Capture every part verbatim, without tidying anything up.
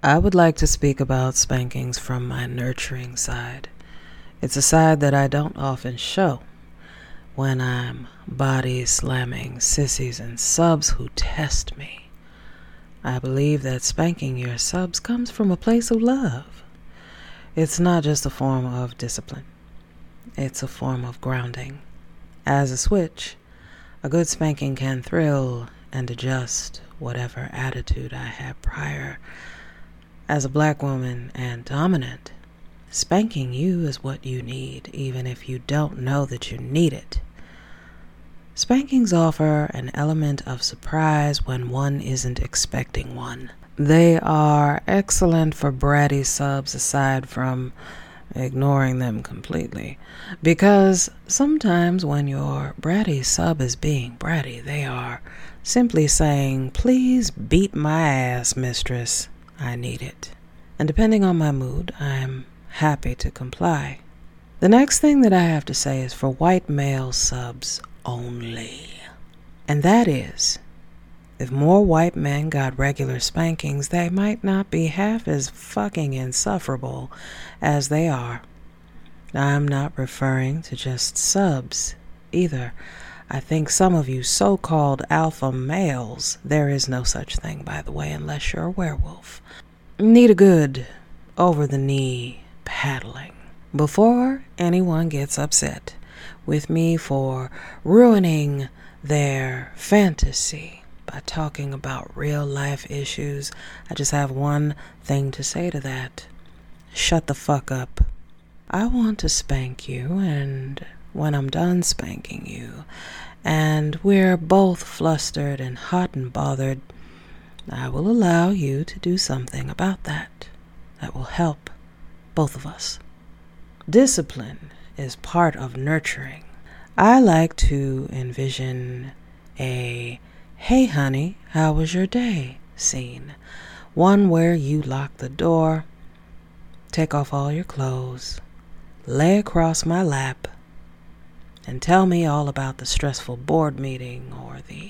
I would like to speak about spankings from my nurturing side. It's a side that I don't often show when I'm body slamming sissies and subs who test me. I believe that spanking your subs comes from a place of love. It's not just a form of discipline. It's a form of grounding. As a switch, a good spanking can thrill and adjust whatever attitude I had prior. As a black woman and dominant, spanking you is what you need, even if you don't know that you need it. Spankings offer an element of surprise when one isn't expecting one. They are excellent for bratty subs aside from ignoring them completely, because sometimes when your bratty sub is being bratty, they are simply saying, "Please beat my ass, mistress. I need it." And depending on my mood, I'm happy to comply. The next thing that I have to say is for white male subs only. And that is, if more white men got regular spankings, they might not be half as fucking insufferable as they are. I'm not referring to just subs either. I think some of you so-called alpha males, there is no such thing, by the way, unless you're a werewolf, need a good over-the-knee paddling before anyone gets upset with me for ruining their fantasy by talking about real-life issues. I just have one thing to say to that. Shut the fuck up. I want to spank you, and when I'm done spanking you, and we're both flustered and hot and bothered, I will allow you to do something about that that will help both of us. Discipline is part of nurturing. I like to envision a "Hey honey, how was your day?" scene. One where you lock the door, take off all your clothes, lay across my lap, and tell me all about the stressful board meeting or the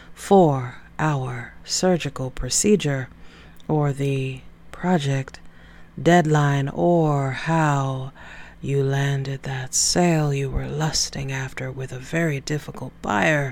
four-hour surgical procedure or the project deadline or how you landed that sale you were lusting after with a very difficult buyer,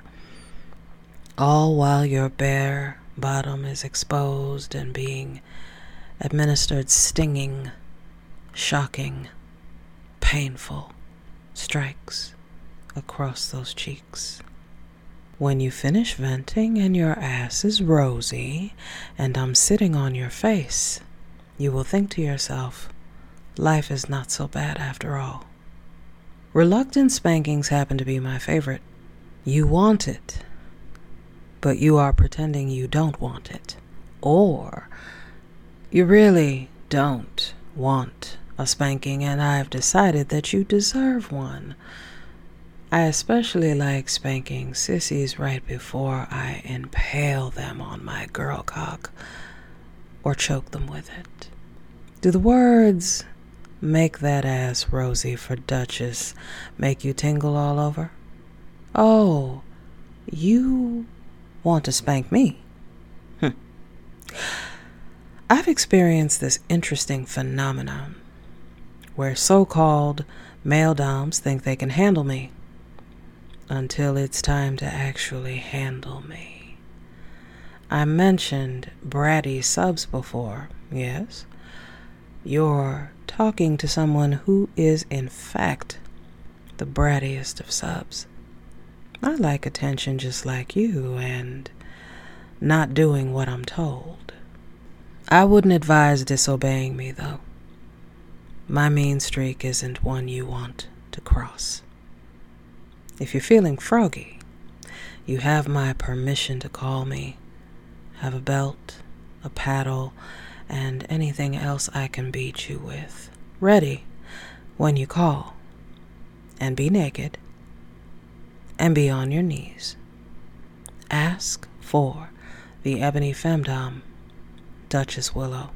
all while your bare bottom is exposed and being administered stinging, shocking, painful strikes across those cheeks. When you finish venting and your ass is rosy and I'm sitting on your face, you will think to yourself, life is not so bad after all. Reluctant spankings happen to be my favorite. You want it, but you are pretending you don't want it. Or you really don't want a spanking and I've decided that you deserve one. I especially like spanking sissies right before I impale them on my girl cock or choke them with it. Do the words "make that ass rosy for Duchess" make you tingle all over? Oh, you want to spank me? Hm. I've experienced this interesting phenomenon where so-called male doms think they can handle me until it's time to actually handle me. I mentioned bratty subs before, yes? You're talking to someone who is in fact the brattiest of subs. I like attention just like you and not doing what I'm told. I wouldn't advise disobeying me though. My mean streak isn't one you want to cross. If you're feeling froggy, you have my permission to call me. Have a belt, a paddle, and anything else I can beat you with ready when you call. And be naked and be on your knees. Ask for the Ebony Femdom, Duchess Willow.